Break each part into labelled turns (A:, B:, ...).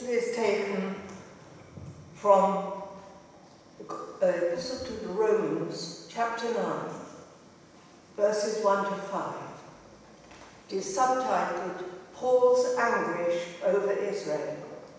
A: epistle is taken from the Epistle to the Romans, chapter 9, verses 1 to 5. It is subtitled, Paul's Anguish over Israel.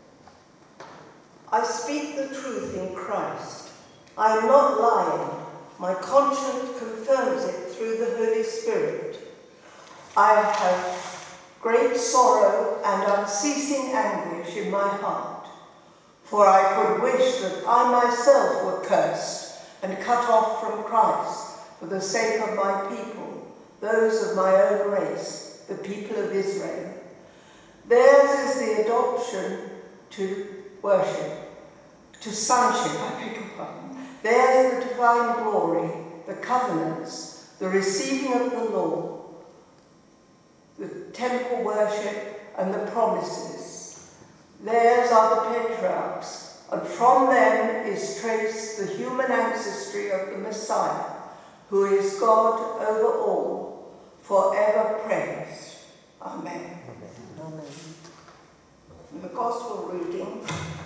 A: I speak the truth in Christ. I am not lying. My conscience confirms it through the Holy Spirit. I have great sorrow and unceasing anguish in my heart, for I could wish that I myself were cursed and cut off from Christ for the sake of my people, those of my own race, the people of Israel. Theirs is the adoption to worship, to sonship, Theirs the divine glory, the covenants, the receiving of the law, the temple worship and the promises. Theirs are the patriarchs, and from them is traced the human ancestry of the Messiah, who is God over all, forever praised. Amen. Amen. The Gospel reading,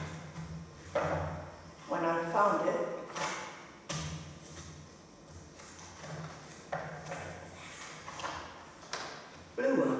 A: when I found it, blue one.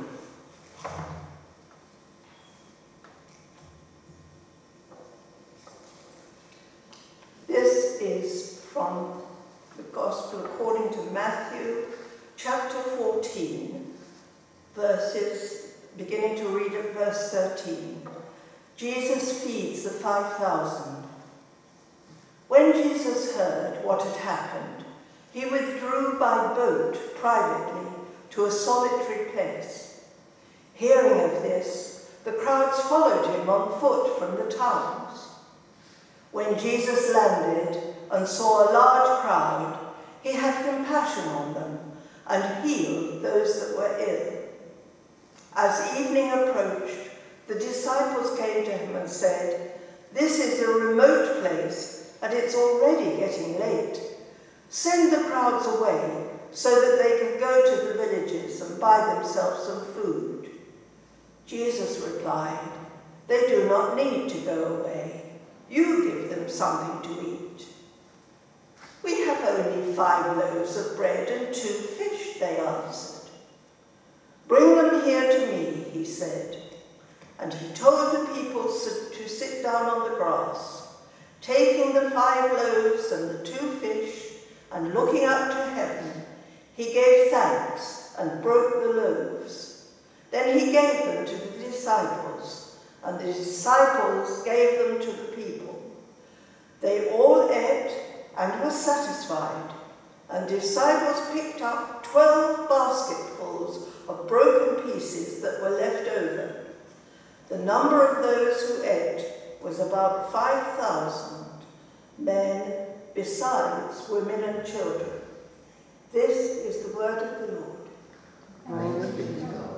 A: This is from the Gospel according to Matthew, chapter 14, beginning to read at verse 13. Jesus feeds the 5,000. When Jesus heard what had happened, he withdrew by boat privately to a solitary place. Hearing of this, the crowds followed him on foot from the towns. When Jesus landed and saw a large crowd, he had compassion on them and healed those that were ill. As evening approached, the disciples came to him and said, "This is a remote place, and it's already getting late. Send the crowds away so that they can go to the villages and buy themselves some food." Jesus replied, "They do not need to go away. You give them something to eat." "We have only 5 loaves of bread and 2 fish," they answered. "Bring them here to me," he said. And he told the people to sit down on the grass. Taking the 5 loaves and the 2 fish, and looking up to heaven, he gave thanks and broke the loaves. Then he gave them to the disciples, and the disciples gave them to the people. They all ate and were satisfied, and disciples picked up 12 basketfuls of broken pieces that were left over. The number of those who ate was about 5,000, men besides women and children. This is the word of the Lord.
B: Praise be to God.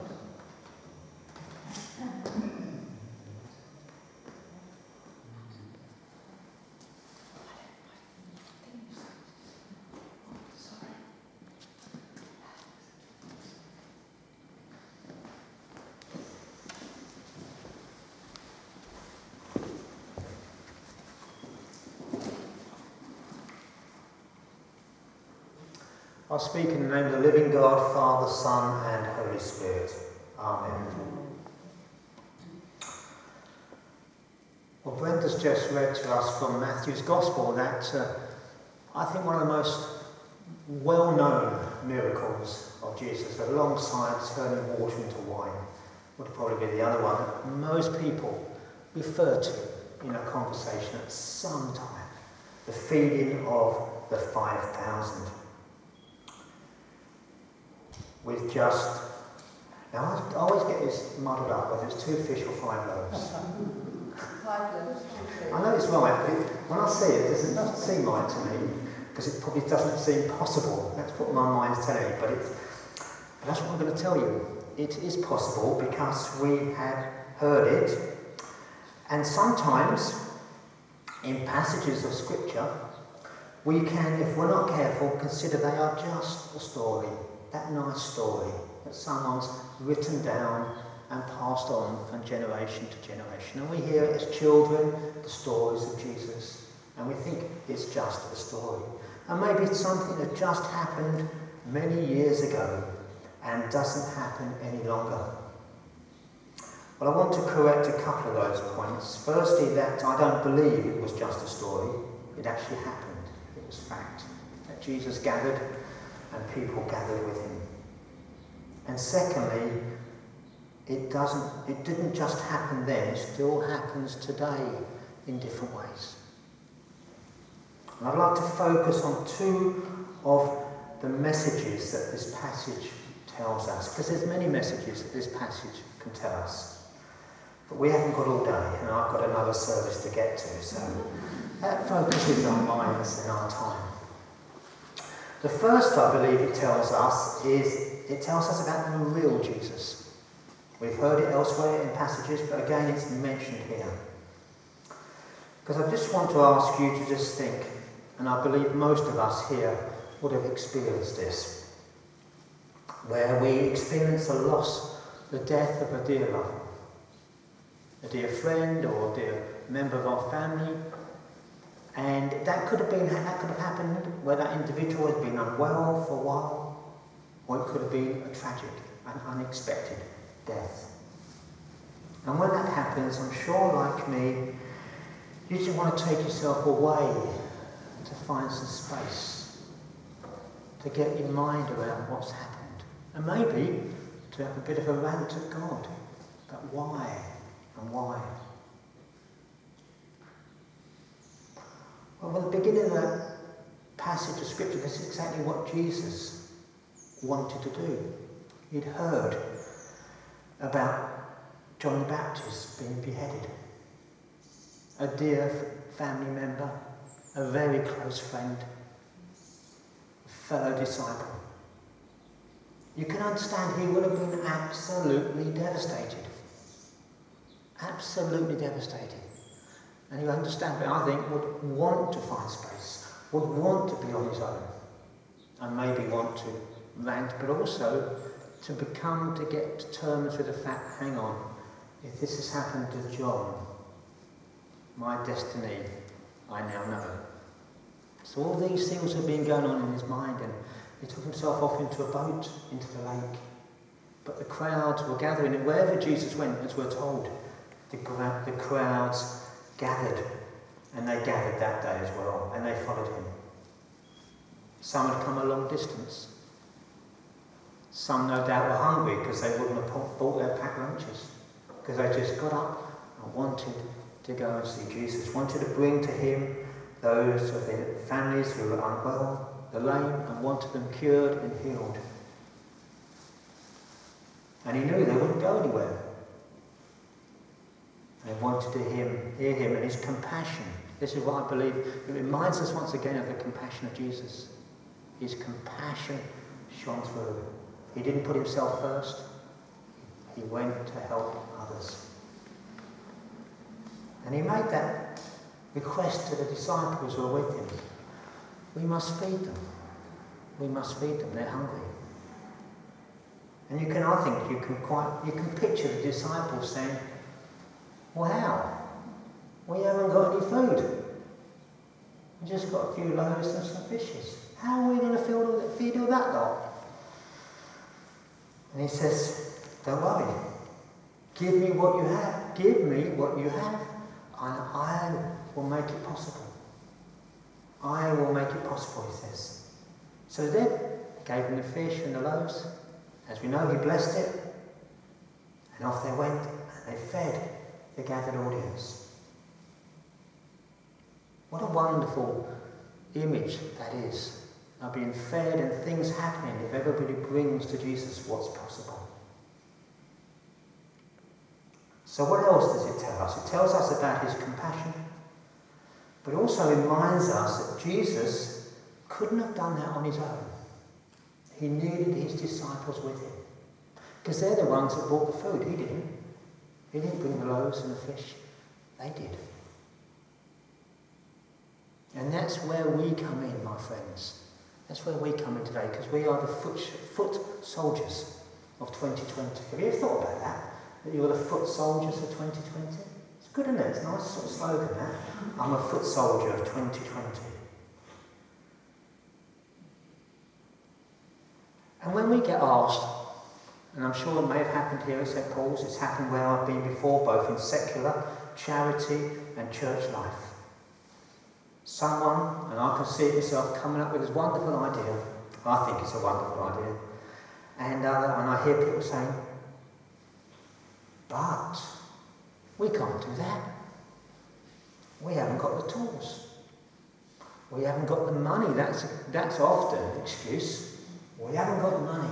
C: I speak in the name of the living God, Father, Son, and Holy Spirit. Amen. Well, Brenda's just read to us from Matthew's Gospel that I think one of the most well-known miracles of Jesus, alongside turning water into wine, would probably be the other one that most people refer to in a conversation at some time. The feeding of the 5,000. With just, now I always get this muddled up whether it's 2 fish or 5 loaves.
B: 5 loaves.
C: I know it's right, but when I see it, it doesn't seem right to me, because it probably doesn't seem possible. That's what my mind's telling me, but that's what I'm going to tell you. It is possible because we have heard it, and sometimes in passages of Scripture, we can, if we're not careful, consider they are just a story. That nice story that someone's written down and passed on from generation to generation. And we hear as children the stories of Jesus, and we think it's just a story. And maybe it's something that just happened many years ago and doesn't happen any longer. Well, I want to correct a couple of those points. Firstly, that I don't believe it was just a story. It actually happened. It was fact. That Jesus gathered and people gathered with him. And secondly, it didn't just happen then, it still happens today in different ways. And I'd like to focus on two of the messages that this passage tells us, because there's many messages that this passage can tell us. But we haven't got all day, and I've got another service to get to, so that focuses our minds and our time. The first, I believe, it tells us about the real Jesus. We've heard it elsewhere in passages, but again it's mentioned here. Because I just want to ask you to just think, and I believe most of us here would have experienced this, where we experience a loss, the death of a dear loved one, a dear friend or a dear member of our family, and that could have happened where that individual has been unwell for a while, or it could have been a tragic and unexpected death. And when that happens, I'm sure, like me, you just want to take yourself away to find some space, to get your mind around what's happened, and maybe to have a bit of a rant at God. But why? And why? Well, at the beginning of that passage of Scripture, this is exactly what Jesus wanted to do. He'd heard about John the Baptist being beheaded. A dear family member, a very close friend, a fellow disciple. You can understand he would have been absolutely devastated. Absolutely devastated. And you understand, but I think would want to find space, would want to be on his own, and maybe want to rant, but also to get to terms with the fact, hang on, if this has happened to John, my destiny, I now know. So all these things have been going on in his mind, and he took himself off into a boat, into the lake. But the crowds were gathering, and wherever Jesus went, as we're told, the crowds gathered, and they gathered that day as well, and they followed him. Some had come a long distance. Some no doubt were hungry because they wouldn't have bought their packed lunches, because they just got up and wanted to go and see Jesus, wanted to bring to him those of their families who were unwell, the lame, and wanted them cured and healed. And he knew they wouldn't go anywhere. They wanted to hear him and his compassion. This is what I believe. It reminds us once again of the compassion of Jesus. His compassion shone through. He didn't put himself first. He went to help others. And he made that request to the disciples who were with him. We must feed them. We must feed them. They're hungry. And you can picture the disciples saying, well, how? We haven't got any food. We've just got a few loaves and some fishes. How are we going to feed all that lot? And he says, don't worry. Give me what you have. Give me what you have, and I will make it possible. I will make it possible, he says. So then, he gave them the fish and the loaves. As we know, he blessed it. And off they went, and they fed the gathered audience. What a wonderful image that is, of being fed and things happening if everybody brings to Jesus what's possible. So what else does it tell us? It tells us about his compassion, but also reminds us that Jesus couldn't have done that on his own. He needed his disciples with him, because they're the ones that brought the food. He didn't. He didn't bring the loaves and the fish. They did. And that's where we come in, my friends. That's where we come in today, because we are the foot soldiers of 2020. Have you ever thought about that? that you're the foot soldiers of 2020? It's good, isn't it? It's a nice sort of slogan, that. I'm a foot soldier of 2020. And when we get asked, and I'm sure it may have happened here at St Paul's, it's happened where I've been before, both in secular, charity and church life. Someone, and I can see it myself, coming up with this wonderful idea. I think it's a wonderful idea. And I hear people saying, but we can't do that. We haven't got the tools. We haven't got the money. That's often an excuse. We haven't got the money.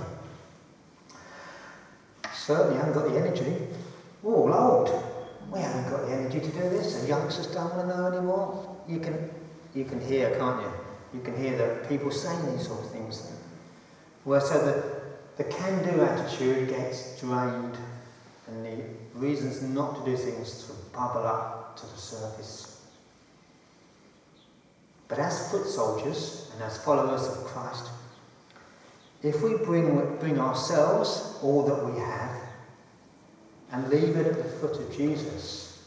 C: Certainly haven't got the energy. We're all old. We haven't got the energy to do this. The youngsters don't want to know anymore. You can hear, can't you? You can hear the people saying these sort of things. Well, so the can-do attitude gets drained, and the reasons not to do things sort of bubble up to the surface. But as foot soldiers and as followers of Christ, if we bring ourselves, all that we have, and leave it at the foot of Jesus,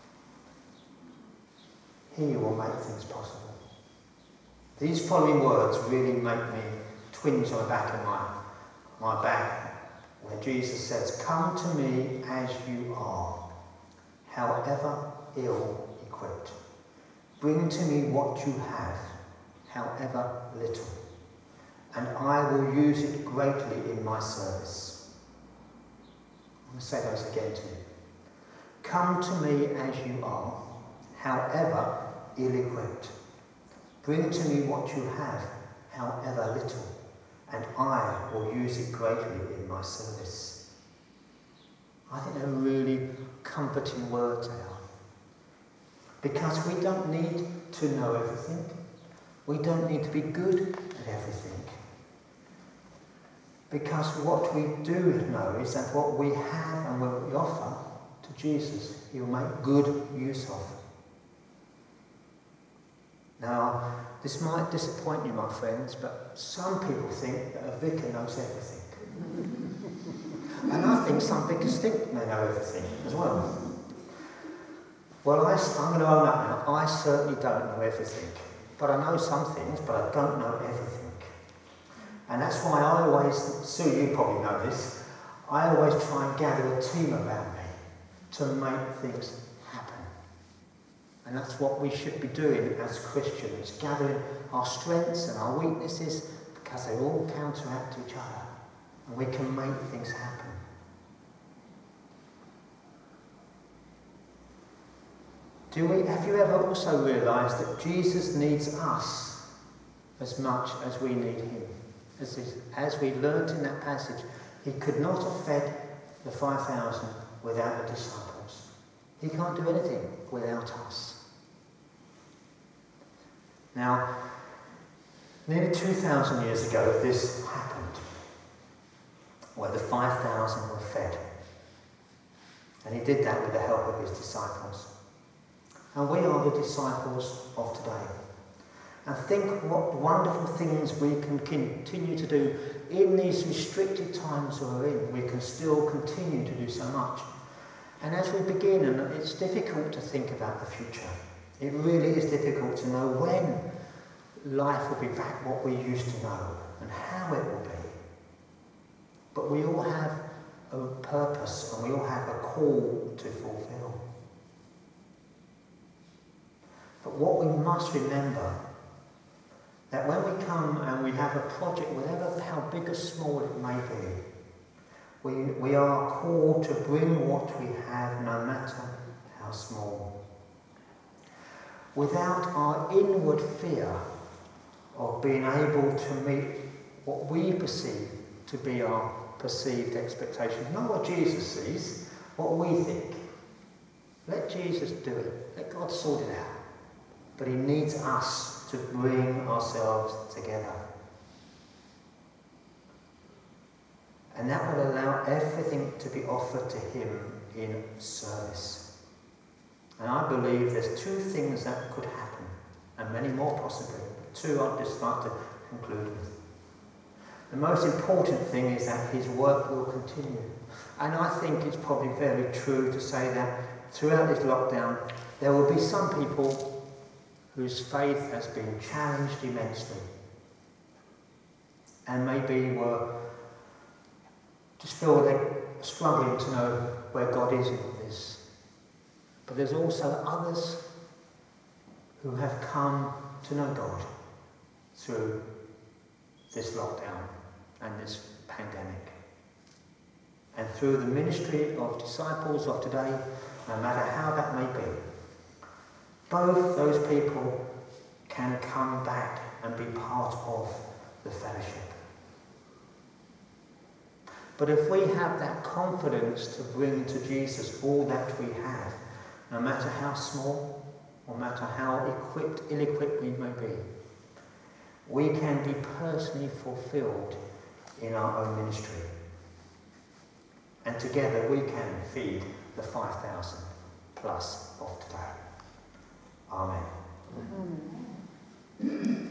C: He will make things possible. These following words really make me twinge on the back of my back, where Jesus says, "Come to me as you are, however ill-equipped. Bring to me what you have, however little, and I will use it greatly in my service." I'm going to say those again to you. Come to me as you are, however ill-equipped. Bring to me what you have, however little, and I will use it greatly in my service. I think they're really comforting words now. Because we don't need to know everything. We don't need to be good at everything. Because what we do know is that what we have and what we offer to Jesus, He will make good use of. Now, this might disappoint you, my friends, but some people think that a vicar knows everything. And I think some vicars think they know everything as well. Well, I'm going to own up now. I certainly don't know everything. But I know some things, but I don't know everything. And that's why I always, Sue, you probably know this, I always try and gather a team around me to make things happen. And that's what we should be doing as Christians, gathering our strengths and our weaknesses, because they all counteract each other. And we can make things happen. Have you ever also realised that Jesus needs us as much as we need Him? As we learnt in that passage, He could not have fed the 5,000 without the disciples. He can't do anything without us. Now, nearly 2,000 years ago, this happened, where the 5,000 were fed. And He did that with the help of His disciples. And we are the disciples of today. And think what wonderful things we can continue to do in these restricted times we're in. We can still continue to do so much. And as we begin, and it's difficult to think about the future. It really is difficult to know when life will be back what we used to know and how it will be. But we all have a purpose and we all have a call to fulfill. But what we must remember, that when we come and we have a project, whatever how big or small it may be, we are called to bring what we have, no matter how small. Without our inward fear of being able to meet what we perceive to be our perceived expectations, not what Jesus sees, what we think. Let Jesus do it. Let God sort it out. But He needs us to bring ourselves together. And that will allow everything to be offered to Him in service. And I believe there's two things that could happen, and many more possibly. Two I'd just like to conclude with. The most important thing is that His work will continue. And I think it's probably very true to say that throughout this lockdown, there will be some people whose faith has been challenged immensely. And maybe just feel they're struggling to know where God is in all this. But there's also others who have come to know God through this lockdown and this pandemic. And through the ministry of disciples of today, no matter how that may be, both those people can come back and be part of the fellowship. But if we have that confidence to bring to Jesus all that we have, no matter how small, no matter how ill-equipped we may be, we can be personally fulfilled in our own ministry. And together we can feed the 5,000 plus of today. Amen.